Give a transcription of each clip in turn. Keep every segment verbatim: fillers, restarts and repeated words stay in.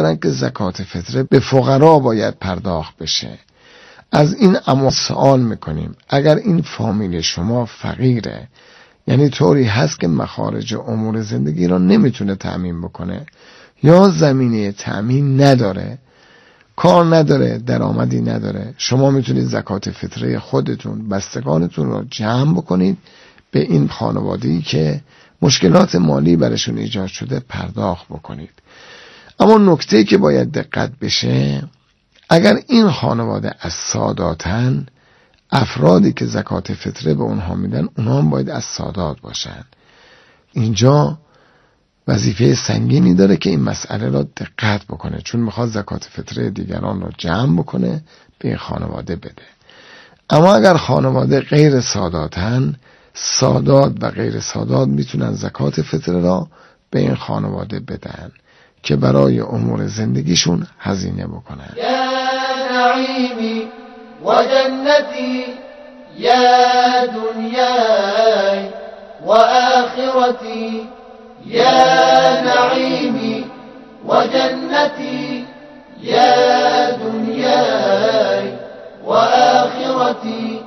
دارن که زکات فطره به فقرا باید پرداخت بشه. از این اما سوال میکنیم اگر این فامیل شما فقیره، یعنی طوری هست که مخارج امور زندگی را نمیتونه تأمین بکنه یا زمینه تأمین نداره، کار نداره، درآمدی نداره، شما میتونید زکات فطره خودتون، بستگانتون رو جمع بکنید به این خانواده‌ای که مشکلات مالی برشون ایجاد شده پرداخت بکنید. اما نکته‌ای که باید دقت بشه، اگر این خانواده از ساداتن، افرادی که زکات فطره به اونها میدن اونها هم باید از سادات باشن. اینجا وظیفه سنگینی داره که این مسئله را دقت بکنه، چون میخواد زکات فطره دیگران را جمع بکنه به این خانواده بده. اما اگر خانواده غیر ساداتن، سادات و غیر سادات میتونن زکات فطره را به این خانواده بدن که برای امور زندگیشون هزینه بکنن. یا نعیمی و جنتی یا دنیای و آخرتی، یا نعیمی و جنتی یا دنیای و آخرتی،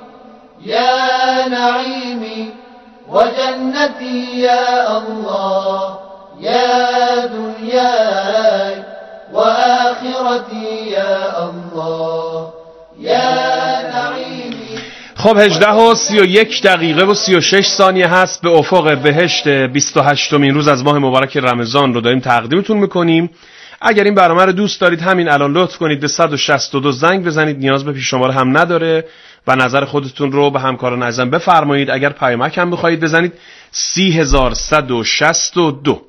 یا نعیمی و جنتی یا الله، یا دنیای و آخرتی یا الله، یا نعیمی. خب هجده و سی و یک دقیقه و سی و شش ثانیه هست. به افق بهشت بیست و هشتمین روز از ماه مبارک رمضان رو داریم تقدیمتون میکنیم. اگر این برنامه رو دوست دارید همین الان لطف کنید به صد و شصت و دو زنگ بزنید، نیاز به پیش شماره هم نداره و نظر خودتون رو به همکاران عزیزم بفرمایید. اگر پیامک هم بخواید بزنید سی هزار صد و شصت و دو.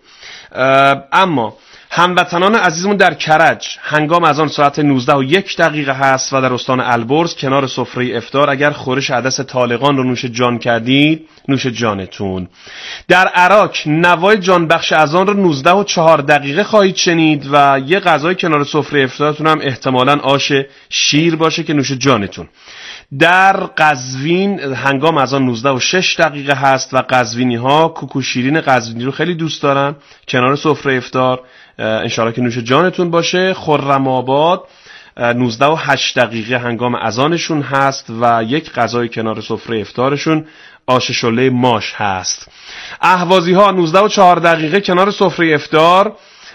اما هموطنان عزیزمون در کرج هنگام از آن ساعت نوزده و یک دقیقه هست و در استان البرز کنار سفره افطار اگر خورش عدس طالقان رو نوش جان کردید نوش جانتون. در عراق نوای جانبخش اذان رو نوزده و چهار دقیقه خواهید شنید و یه غذای کنار سفره افطارتون هم احتمالاً آش شیر باشه که نوش جانتون. در قزوین هنگام از آن نوزده و شش دقیقه هست و قزوینی ها کوکو شیرین قزوینی رو خیلی دوست دارن کنار سفره افطار، انشالله که نوش جانتون باشه. خرم آباد نوزده و هشت دقیقه هنگام اذانشون هست و یک غذای کنار سفره افطارشون آش شله ماش هست. اهوازی ها نوزده و چهار دقیقه کنار سفره افطار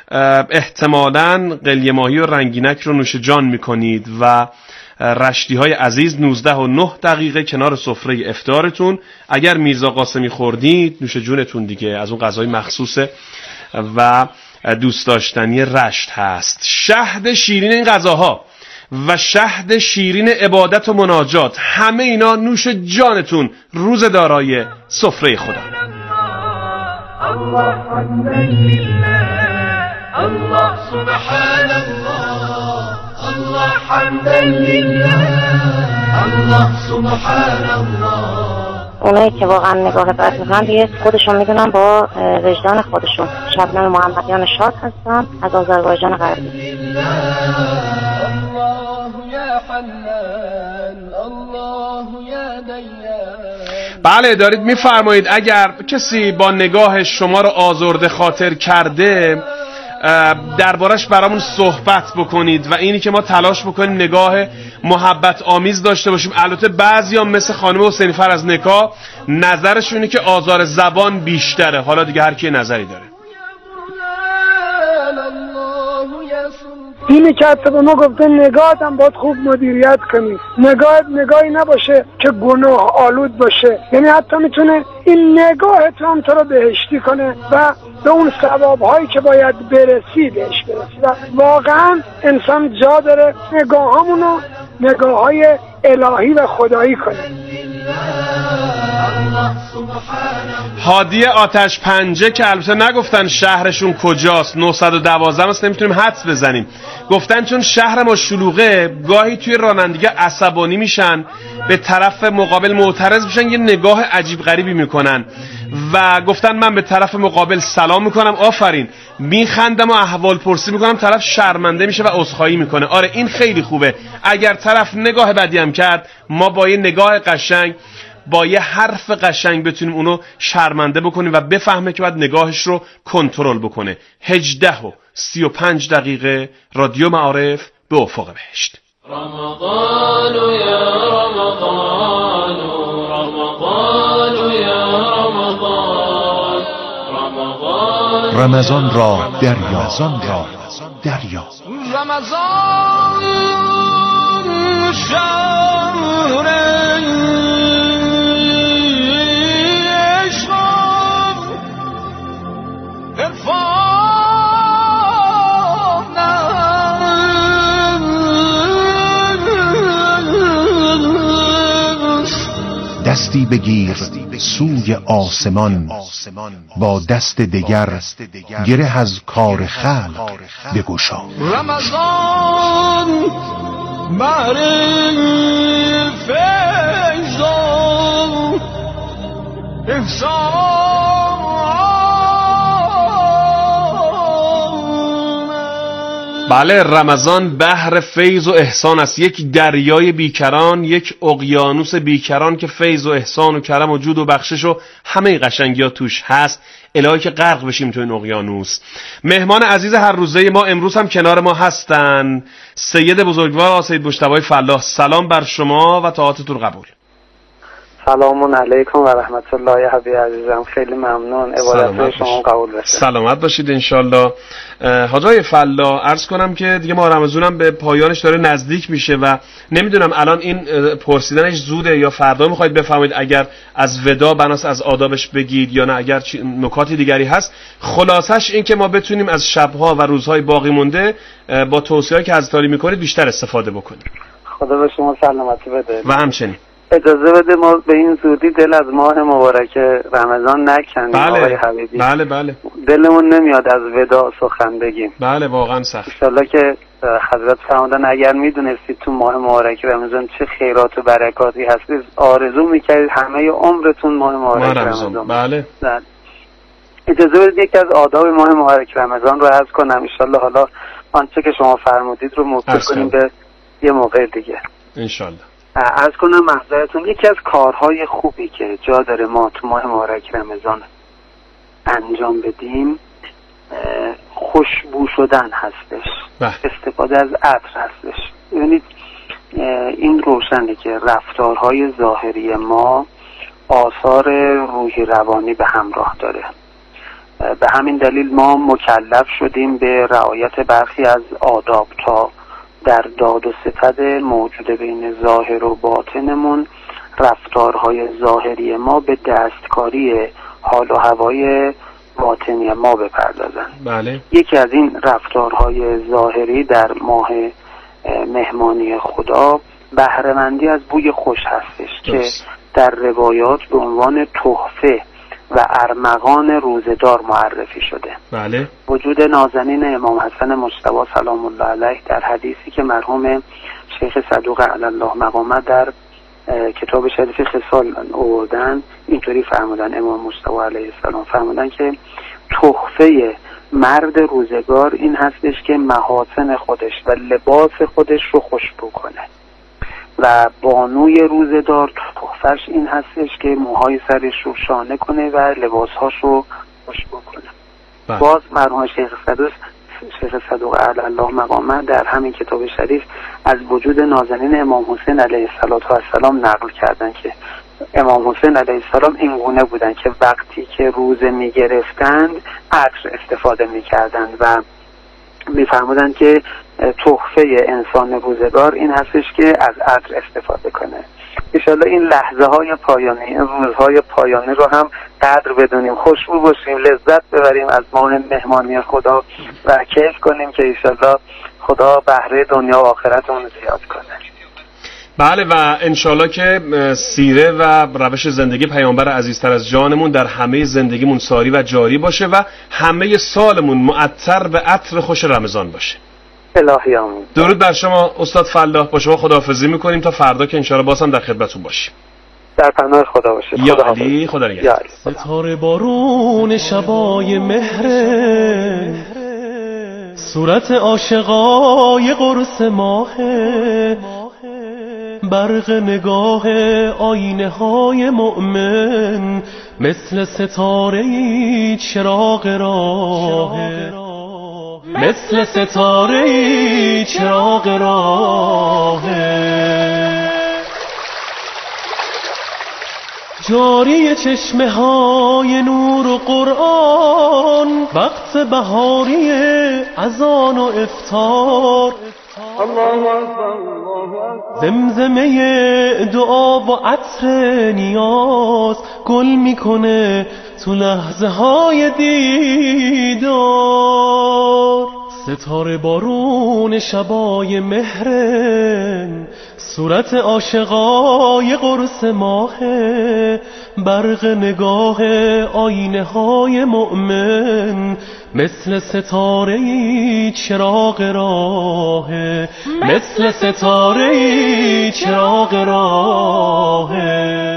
احتمالاً قلیه ماهی و رنگینک رو نوش جان میکنید و رشتی های عزیز نوزده و نه دقیقه کنار سفره افطارتون. اگر میرزا قاسمی خوردید نوش جونتون دیگه، از اون غذای مخصوصه و دوست داشتنی رشت هست. شهد شیرین این غذاها و شهد شیرین عبادت و مناجات، همه اینا نوش جانتون روز دارای سفره خدا. الله حمدا لله، الله سبحان الله، الله حمدا لله، الله سبحان الله. اونایی که واقعا نگاه بد میکنن دیگه خودشون میدونن با وجدان خودشون. شبنم محمدیان شاد هستم از آذربایجان غربی. الله یا حنان، الله یا دیان. بله دارید میفرمایید اگر کسی با نگاه شما رو آزرده خاطر کرده دربارش برامون صحبت بکنید و اینی که ما تلاش بکنیم نگاه محبت آمیز داشته باشیم. البته بعضیا مثل خانم حسینی فر از نکاح نظرشونه که آزار زبان بیشتره، حالا دیگه هر کی نظری داره. اینی که حتی به ما گفته نگاهت هم باید خوب مدیریت کنی، نگاهت نگاهی نباشه که گناه آلود باشه، یعنی حتی میتونه این نگاهت هم تو رو بهشتی کنه و به اون ثوابهایی که باید برسی بهش برسی. و واقعا انسان جا داره نگاه همونو نگاه های الهی و خدایی کنه. هادی آتش پنجه که البته نگفتن شهرشون کجاست، نهصد و دوازده است، نمیتونیم حدس بزنیم. گفتن چون شهر ما شلوغه گاهی توی رانندگی عصبانی میشن، به طرف مقابل معترض میشن، یه نگاه عجیب غریبی میکنن و گفتن من به طرف مقابل سلام میکنم آفرین، میخندم و احوال پرسی میکنم، طرف شرمنده میشه و عذرخواهی میکنه. آره این خیلی خوبه. اگر طرف نگاه بدی هم کرد ما با یه نگاه قشنگ، با یه حرف قشنگ بتونیم اونو شرمنده بکنیم و بفهمه که باید نگاهش رو کنترل بکنه. هجده و سی و پنج دقیقه رادیو معارف به افق بهشت. رمضان یا رمضان رمضان یا رمضان رمضان رمضان را دریا رمضان را دریا رمضان شهر عشق دستی بگیر سوی آسمان، با دست دگر گره از کار خلق بگشا. رمضان برای فیض و احسان. بله، رمضان بحر فیض و احسان است، یک دریای بیکران، یک اقیانوس بیکران که فیض و احسان و کرم و جود و بخشش و همه قشنگی‌ها توش هست. الهی که غرق بشیم تو این اقیانوس. مهمان عزیز هر روزه ما امروز هم کنار ما هستن سید بزرگوار آقا سید مجتبی فلاح. سلام بر شما و طاعتتون قبول. سلام علیکم و رحمت الله حبیب عزیزم، خیلی ممنون. عبادت شما قبول بشه. سلامت باشید انشالله. حاجی فلاح، عرض کنم که دیگه ماه رمضان هم به پایانش داره نزدیک میشه و نمیدونم الان این پرسیدنش زوده یا فردا میخواید بفهمید اگر از ودا بناس از آدابش بگید یا نه اگر نکاتی دیگری هست. خلاصش این که ما بتونیم از شبها و روزهای باقی مونده با توصیه‌ای که حضرت علی میکنید بیشتر استفاده بکنیم. خدا به شما سلامتی بده. و همچنین اجازه بده ما به این زودی دل از ماه مبارک رمضان نکنیم. بله. آقای حبیبی بله بله دلمون نمیاد از ودا سخن بگیم. بله واقعا سخت. انشالله که حضرت فرمودن اگر میدونستید تو ماه مبارک رمضان چه خیرات و برکاتی هستید آرزو میکردید همه عمرتون ماه مبارک رمضان. رمضان. بله. بله. اجازه بدید یکی از آداب ماه مبارک رمضان رو عرض کنم. انشالله حالا آنچه که شما فرمودید رو موکول کنیم به یه موقع دیگه انشالله. عرض کنم محضرتون یکی از کارهای خوبی که جا داره ما تو ماه مبارک رمضان انجام بدیم خوشبو شدن هستش. بح. استفاده از عطر هستش. ببینید این روشنه که رفتارهای ظاهری ما آثار روحی روانی به همراه داره. به همین دلیل ما مکلف شدیم به رعایت برخی از آداب تا در داد و ستد موجود بین ظاهر و باطنمون رفتارهای ظاهری ما به دستکاری حال و هوای باطنی ما بپردازن. بله. یکی از این رفتارهای ظاهری در ماه مهمانی خدا بهره‌مندی از بوی خوش هستش دست. که در روایات به عنوان تحفه و ارمغان روزدار معرفی شده. بله. وجود نازنین امام حسن مجتبی سلام الله علیه در حدیثی که مرحوم شیخ صدوق علی الله مقامه در کتاب شریف خصال آوردن اینطوری فرمودن. امام مجتبی علیه السلام فرمودن که تحفه مرد روزگار این هستش که محاسن خودش و لباس خودش رو خوشبو کنه و بانوی روزدار تحفهش این هستش که موهای سرش رو شانه کنه و لباسهاش رو خوشبو کنه. بله. باز مرحوم شیخ صدوق شیخ صدوق علی الله مقامه در همین کتاب شریف از وجود نازنین امام حسین علیه السلام نقل کردن که امام حسین علیه السلام این گونه بودن که وقتی که روزه می گرفتند عطر استفاده می کردند و می فرمودند که تحفه انسان روزگار این هستش که از عطر استفاده کنه. انشالله این لحظه های پایانی، این روزهای پایانی رو هم قدر بدونیم، خوشبو باشیم، لذت ببریم از ماه مهمانی خدا و کیف کنیم که انشالله خدا بهره دنیا و آخرتمون زیاد کنه. بله و انشالله که سیره و روش زندگی پیامبر عزیزتر از جانمون در همه زندگیمون ساری و جاری باشه و همه سالمون معطر به عطر خوش رمضان باشه. الهی آمین. درود بر شما استاد فلاح. با شما خداحافظی میکنیم تا فردا که انشالله باز هم در خدمتتون باشیم. در پناه خدا باشه. یا علی خدا نگهدار. ستاره بارون شبای مهره، صورت عاشقای قرص ماهه، برق نگاه آینه های مؤمن مثل ستاره چراغ راهه. مثل ستاره چراغ راهه. جاری چشمه های نور و قرآن، وقت بهاری اذان و افطار. زمزمه دعا و عطر نیاز گل میکنه تو لحظه های دیدار. ستاره بارون شبای مهرن، صورت عاشقای قرص ماهه. برق نگاه آینه های مؤمن، مثل ستاره چراغ راهه. مثل ستاره چراغ راهه.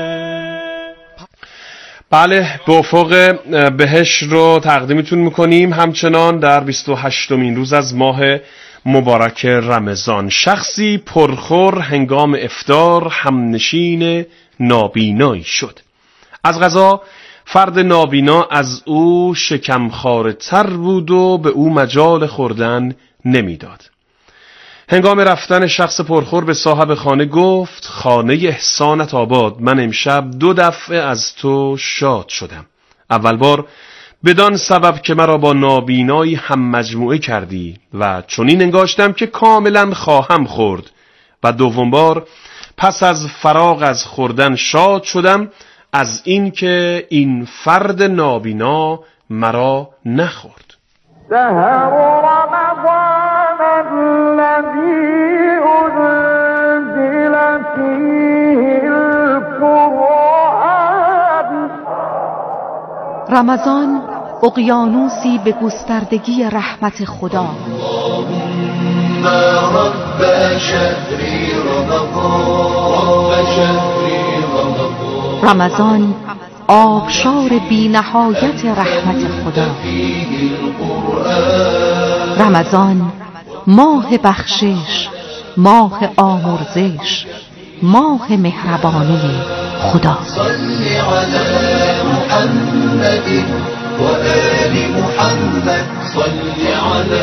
بله، به افق بهشت رو تقدیمتون میکنیم. همچنان در بیست و هشتمین روز از ماه مبارک رمضان، شخصی پرخور هنگام افطار همنشین نابینایی شد. از قضا فرد نابینا از او شکمخواره تر بود و به او مجال خوردن نمیداد. هنگام رفتن شخص پرخور به صاحب خانه گفت: خانه احسانت آباد، من امشب دو دفعه از تو شاد شدم. اول بار بدان سبب که مرا با نابینایی هم مجموعه کردی و چنین انگاشتم که کاملا خواهم خورد، و دوم بار پس از فراغ از خوردن شاد شدم از این که این فرد نابینا مرا نخورد. شهر رمضان الذي أنزل فيه القرآن. رمضان اقیانوسی به گستردگی رحمت خدا. اللهم رب شهر رمضان. رمضان آبشار بی نهایت رحمت خدا. رمضان ماه بخشش، ماه آمرزش، ماه مهربانی خدا. صل علی محمد و آل محمد. صل علی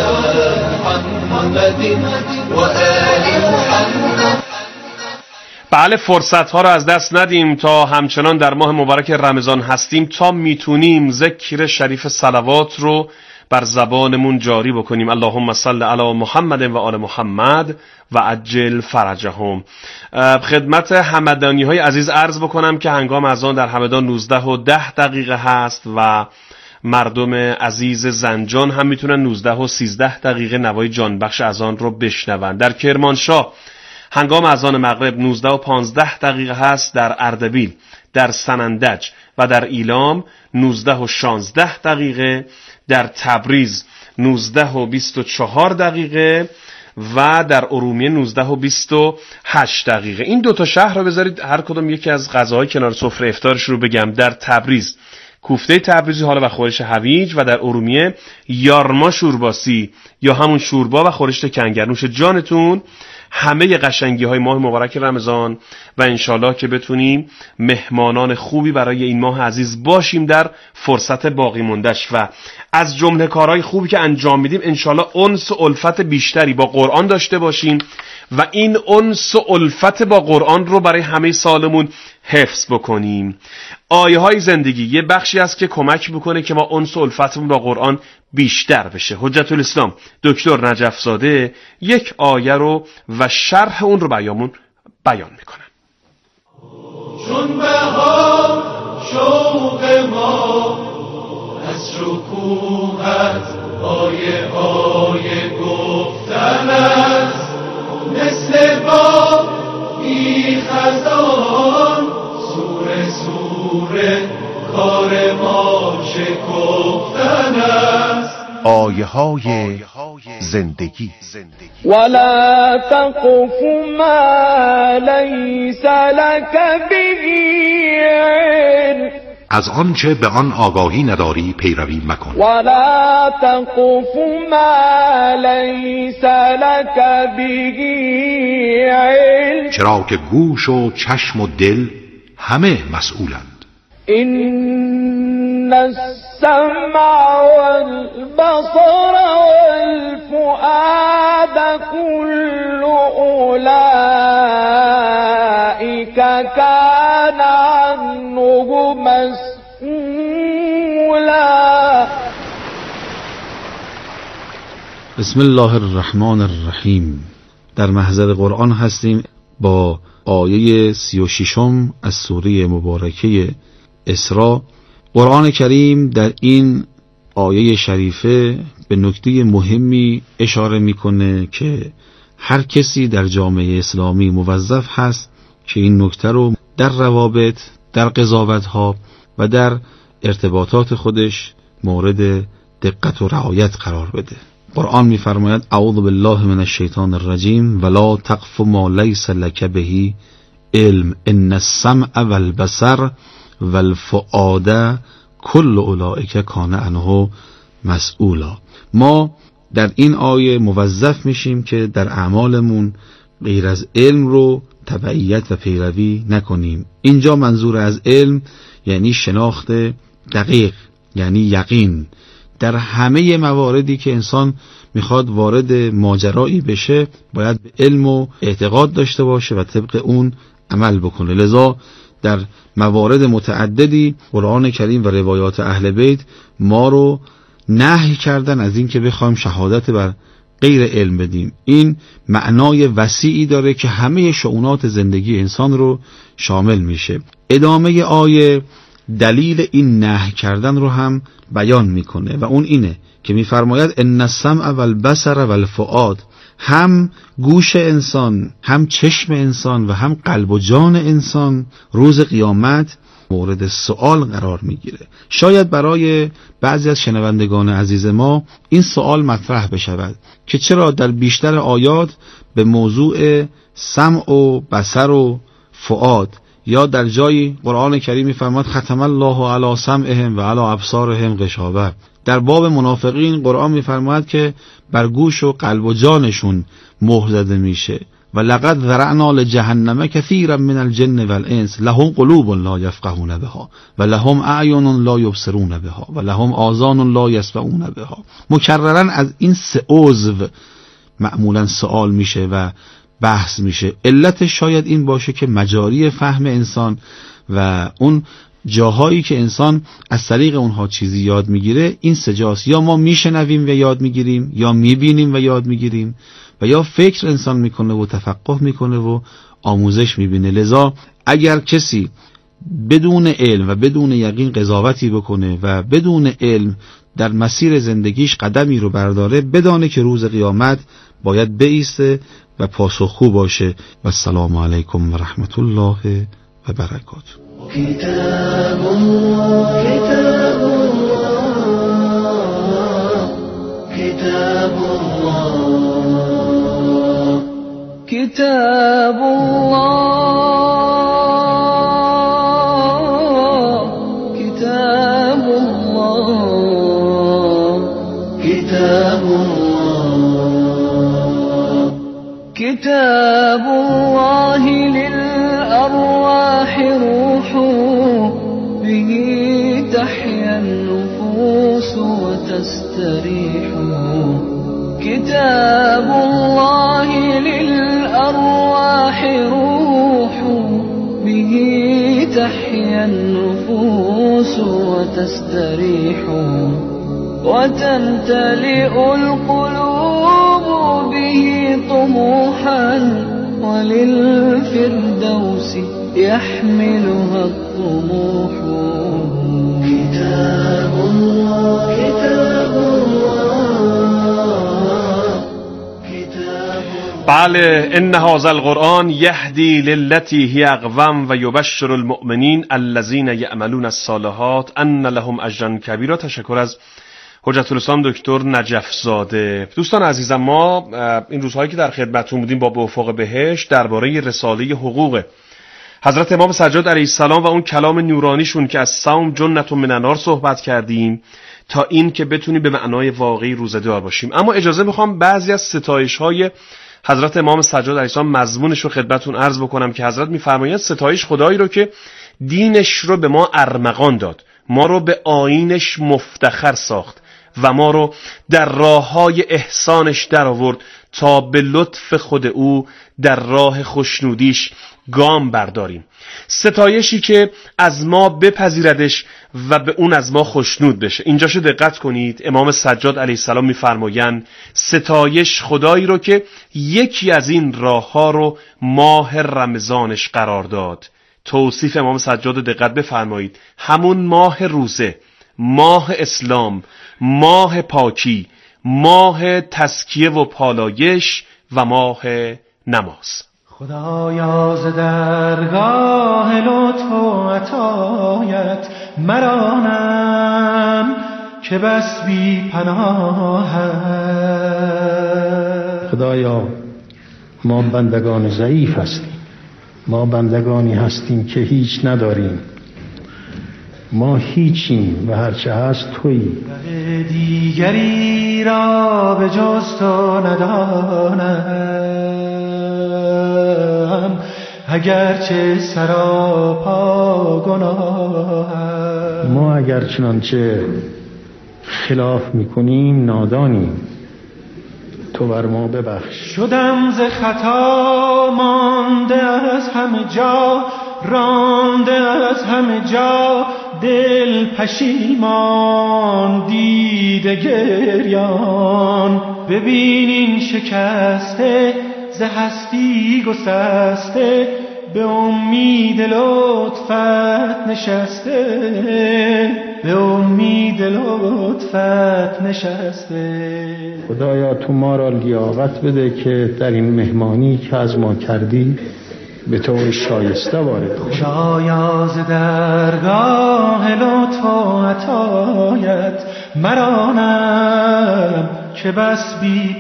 محمد و آل محمد. بله، فرصت ها رو از دست ندیم تا همچنان در ماه مبارک رمضان هستیم تا میتونیم ذکر شریف صلوات رو بر زبانمون جاری بکنیم. اللهم صل علی محمد و آل محمد و عجل فرجهم. خدمت همدانی های عزیز عرض بکنم که هنگام اذان در همدان نوزده و ده دقیقه هست و مردم عزیز زنجان هم میتونن نوزده و سیزده دقیقه نوای جانبخش اذان رو بشنون. در کرمانشاه هنگام اذان مغرب نوزده و پانزده دقیقه هست. در اردبیل، در سنندج و در ایلام نوزده و شانزده دقیقه. در تبریز نوزده و بیست و چهار دقیقه و در ارومیه نوزده و بیست و هشت دقیقه. این دوتا شهر رو بذارید هر کدوم یکی از غذاهای کنار سفره افطارش رو بگم. در تبریز کوفته تبریزی حالا و خورش هویج، و در ارومیه یارما شورباسی یا همون شوربا و خورشت کنگرنوش جانتون. همه قشنگی های ماه مبارک رمضان و انشالله که بتونیم مهمانان خوبی برای این ماه عزیز باشیم در فرصت باقی موندهش، و از جمله کارهای خوبی که انجام میدیم انشالله انس و الفت بیشتری با قرآن داشته باشیم و این انس و الفت با قرآن رو برای همه سالمون حفظ بکنیم. آیه های زندگی یه بخشی است که کمک میکنه که ما انس و الفتمون با قرآن بیشتر بشه. حجت الاسلام دکتر نجف زاده یک آیه رو و شرح اون رو بیامون بیان میکنن. چون بهار شوق ما از شکوهت آیه آیه گفتن است، مثل با بی خزان سوره سوره کار ما شکفتن است. آیه های زندگی. ولا تقف ما لیس لك به علم. از آنچه به آن آگاهی نداری پیروی مکن. ولا تقف ما لیس لك به علم. چرا که گوش و چشم و دل همه مسئولند. این إن السمع والبصر والفؤاد كل أولئك كان عنه مسئولا. بسم الله الرحمن الرحیم. در محضر قرآن هستیم با آیه سی و ششم از سوره مبارکه اسراء. قرآن کریم در این آیه شریفه به نکته مهمی اشاره میکنه که هر کسی در جامعه اسلامی موظف هست که این نکته رو در روابط، در قضاوت‌ها و در ارتباطات خودش مورد دقت و رعایت قرار بده. قرآن می‌فرماید اعوذ بالله من الشیطان الرجیم ولا تقف ما لیس لک به علم ان السمع والبصر والفؤاد کل اولئک کان عنه مسئولا. ما در این آیه موظف میشیم که در اعمالمون غیر از علم رو تبعیت و پیروی نکنیم. اینجا منظور از علم یعنی شناخت دقیق، یعنی یقین. در همه مواردی که انسان میخواد وارد ماجرایی بشه باید به علم و اعتقاد داشته باشه و طبق اون عمل بکنه. لذا در موارد متعددی قرآن کریم و روایات اهل بیت ما رو نهی کردن از این که بخوایم شهادت بر غیر علم بدیم. این معنای وسیعی داره که همه شؤونات زندگی انسان رو شامل میشه. ادامه آیه دلیل این نهی کردن رو هم بیان میکنه و اون اینه که میفرماید ان السمع والبصر والفؤاد، هم گوش انسان، هم چشم انسان و هم قلب و جان انسان روز قیامت مورد سوال قرار میگیره. شاید برای بعضی از شنوندگان عزیز ما این سوال مطرح بشود که چرا در بیشتر آیات به موضوع سمع و بصر و فؤاد یا در جایی قرآن کریم می‌فرماید ختم الله علی سمعهم و علی ابصارهم غشاوه. در باب منافقین قرآن می‌فرماید که بر گوش و قلب و جانشون مهر زده میشه و لقد ذرعنا لجهنم کثیرا من الجن والانس لهم قلوب لا یفقهون بها و لهم اعین لا یبصرون بها و لهم آذان لا یسمعون بها. مکررن از این سه عضو معمولا سوال میشه و بحث میشه. علت شاید این باشه که مجاری فهم انسان و اون جاهایی که انسان از طریق اونها چیزی یاد میگیره این سجاست. یا ما میشنویم و یاد میگیریم، یا میبینیم و یاد میگیریم، و یا فکر انسان میکنه و تفقه میکنه و آموزش میبینه. لذا اگر کسی بدون علم و بدون یقین قضاوتی بکنه و بدون علم در مسیر زندگیش قدمی رو برداره، بدانه که روز قیامت باید بایسته و پاسخگو باشه. و السلام علیکم و رحمت الله و برکاته. کتاب الله کتاب الله کتاب الله کتاب الله کتاب الله کتاب الله کتاب الله للأرواح روح به تحيا النفوس وتستريح كتاب الله للأرواح روح به تحيا النفوس وتستريح وتمتلئ القلوب به طموحا وللفردوس يحملها الطموح كتاب الله كتاب الله كتاب بله، ان هذا القرآن یهدی للتی هی اقوم و یبشر المؤمنین الذین یعملون الصالحات ان لهم اجرا کبیرا. تشکر از حجت الاسلام دکتر نجف زاده. دوستان عزیزم، ما این روزهایی که در خدمتتون بودیم با به افق بهشت درباره رساله حقوق حضرت امام سجاد علیه السلام و اون کلام نورانیشون که از صوم جنت من النار صحبت کردیم تا این که بتونیم به معنای واقعی روزه‌دار باشیم. اما اجازه میخوام بعضی از ستایش‌های حضرت امام سجاد علیه السلام مضمونش رو خدمتتون عرض بکنم که حضرت میفرمایند ستایش خدایی رو که دینش رو به ما ارمغان داد. ما رو به آیینش مفتخر ساخت و ما رو در راههای احسانش در آورد تا به لطف خود او در راه خوشنودیش گام برداریم. ستایشی که از ما بپذیردش و به اون از ما خوشنود بشه. اینجاشو دقت کنید، امام سجاد علیه السلام میفرمایند ستایش خدایی رو که یکی از این راهها رو ماه رمضانش قرار داد. توصیف امام سجاد دقت بفرمایید، همون ماه روزه، ماه اسلام، ماه پاکی، ماه تزکیه و پالایش و ماه نماز. خدایا ز درگاه لطف و عطایت مرانم که بس بی پناهم. خدایا ما بندگان ضعیف هستیم، ما بندگانی هستیم که هیچ نداریم، ما هیچیم و هرچه هست تویی. دیگری را به جز تو ندانم اگرچه سراپا گناهم. ما اگر چنانچه خلاف میکنیم نادانیم، تو بر ما ببخش. شدم ز خطا مانده از همه جا، رانده از همه جا دل پشیمان، دیده گریان. ببین این شکسته ز هستی گسسته، به امید لطفت نشسته، به امید لطفت نشسته. خدایا تو ما را لیاقت بده که در این مهمانی که از ما کردی به طور شایسته وارد بشیم. خدایا ز درگاه لطف و عطایت مرانم که بس بی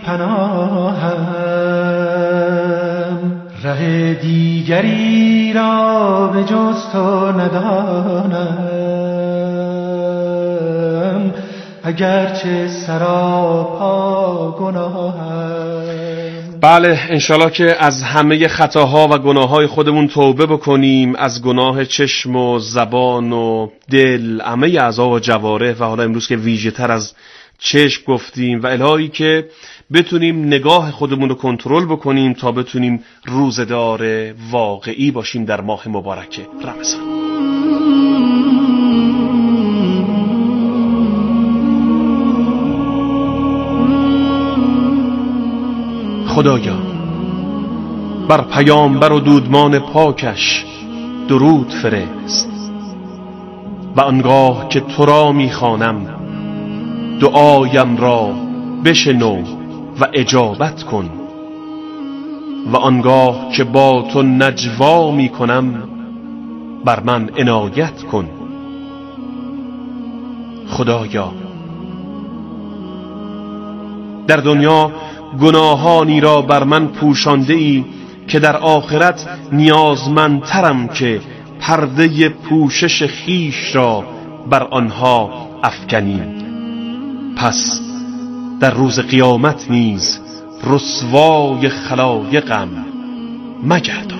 پناهم. ره دیگری را به جز تو ندانم اگرچه سراپا گناهم. بله، انشالله که از همه خطاها و گناههای خودمون توبه بکنیم، از گناه چشم و زبان و دل، همه اعضا و جوارح، و حالا امروز که ویژه تر از چشم گفتیم، و الهی که بتونیم نگاه خودمون رو کنترل بکنیم تا بتونیم روزدار واقعی باشیم در ماه مبارک رمضان. خدایا بر پیامبر و دودمان پاکش درود فرست و آنگاه که تو را میخوانم دعایم را بشنو و اجابت کن، و آنگاه که با تو نجوا میکنم بر من عنایت کن. خدایا در دنیا گناهانی را بر من پوشانده ای که در آخرت نیازمندترم که پرده پوشش خیش را بر آنها افکنی. پس در روز قیامت نیز رسوای خلایقم مگردان.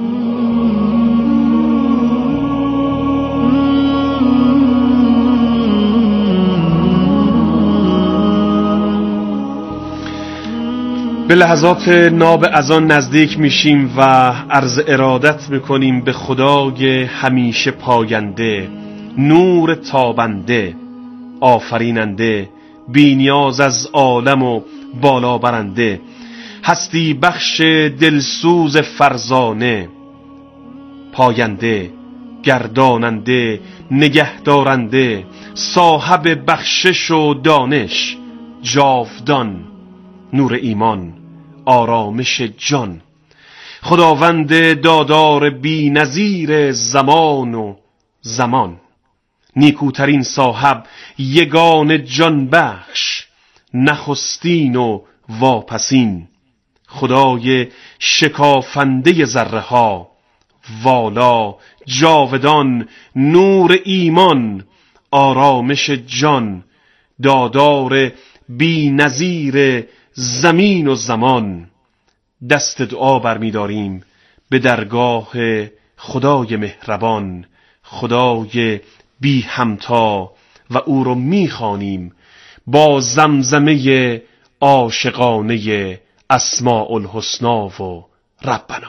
به لحظات ناب اذان نزدیک میشیم و عرض ارادت میکنیم به خدای همیشه پاینده، نور تابنده، آفریننده، بی نیاز از عالم و بالا برنده، هستی بخش دلسوز فرزانه، پاینده، گرداننده، نگهدارنده، صاحب بخشش و دانش، جاودان، نور ایمان، آرامش جان، خداوند دادار بی نظیر زمان و زمان، نیکوترین صاحب، یگان جان بخش، نخستین و واپسین، خدای شکافنده ذره ها، والا، جاودان، نور ایمان، آرامش جان، دادار بی نظیر زمین و زمان. دست دعا برمی‌داریم به درگاه خدای مهربان، خدای بی همتا و او رو میخوانیم با زمزمه عاشقانه اسماء الحسنا و ربنا.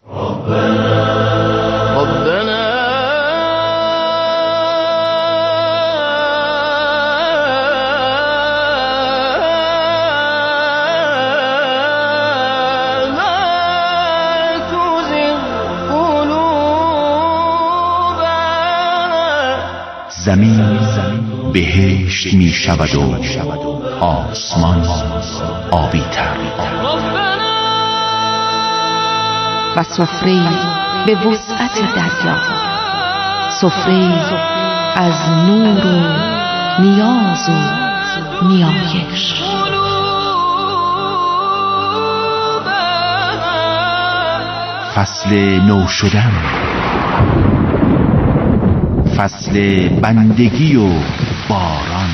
ربنا زمین بهشت می شود و آسمان آبی تر و سفره به وسعت دریا، سفره از نور و نیاز و نیایش. فصل نو شدن، فصل بندگی و باران،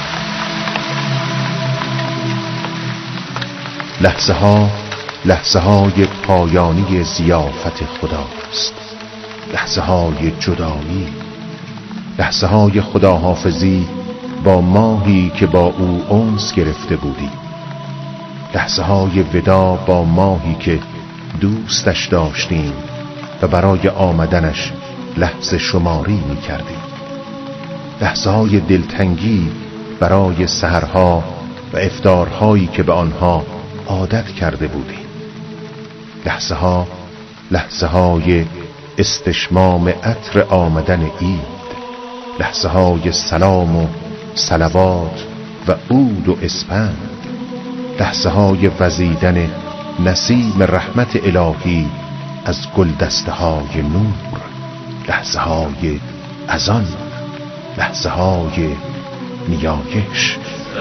لحظه ها لحظه های پایانی ضیافت خداست، لحظه های جدایی، لحظه های خداحافظی با ماهی که با او انس گرفته بودی، لحظه های ودا با ماهی که دوستش داشتیم و برای آمدنش لحظه شماری می کردیم، لحظه های دلتنگی برای سحرها و افطارهایی که به آنها عادت کرده بودیم، لحظه ها لحظه های استشمام عطر آمدن عید، لحظه های سلام و صلوات و عود و اسپند، لحظه های وزیدن نسیم رحمت الهی از گلدسته های نور، لحظه های اذان، لحظه های نیایش.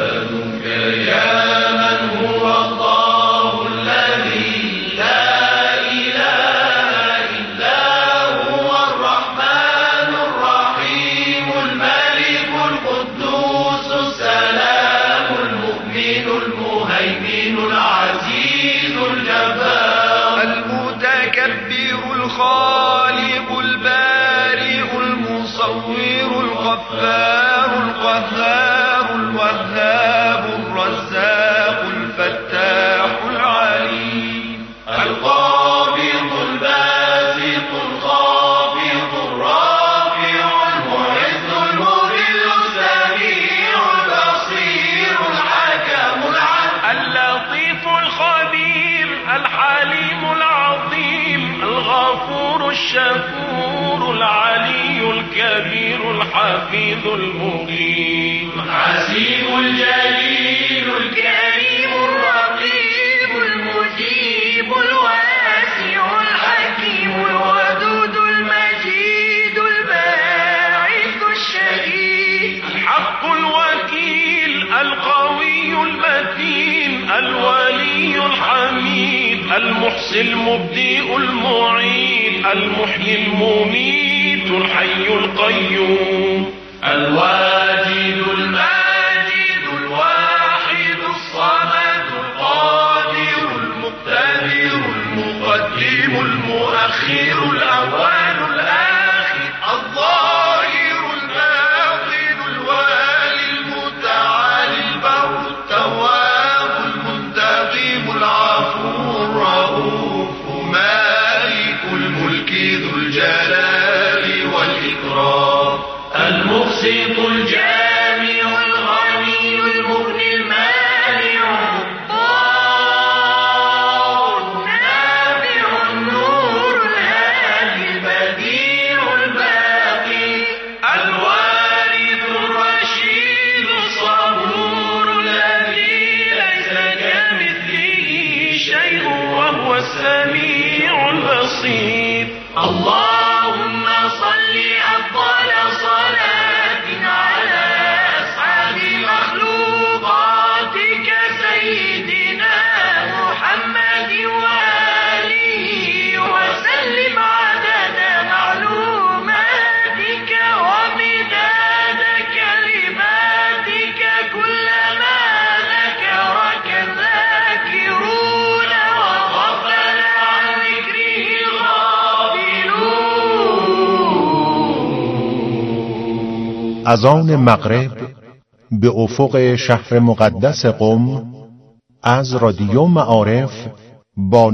الغفار القهار الوهاب الرزاق الفتاح العليم القابض الباسط الخافض الرافع المعز المذل السميع البصير الحكم العدل اللطيف الخبير الحليم العظيم الغفور الشكور العلي الكبير الحفيظ المقيم العزيز الجليل الكريم الرقيب المجيب الواسع الحكيم الودود المجيد الباعث الشهيد الحق الوكيل القوي المتين الولي الحميد المحصي المبدئ المعيد المحيي المميت الحي القيوم الواجد الماجد الواحد الصمد القادر المقتدر المقدم المؤخر الأول الآخر الظاهر الباطن الوالي المتعالي البر التواب المنتقم العفو الرؤوف مالك الملك ذو الجلال والإكرام المقسط الجامع الغني المغني المانع الضار النافع النور الهادي البديع الباقي الوارث الرشيد الصبور الذي ليس كمثله شيء وهو السميع البصير. اللهم صل أفضل صلاة على أسعد مخلوقاتك سيدنا محمد وآله وسلم عدد معلوماتك ومداد كلماتك كلما ذكرك الذاكرون وغفل عن ذكره الغافلون. از آن مغرب به افق شهر مقدس قم از رادیو معارف با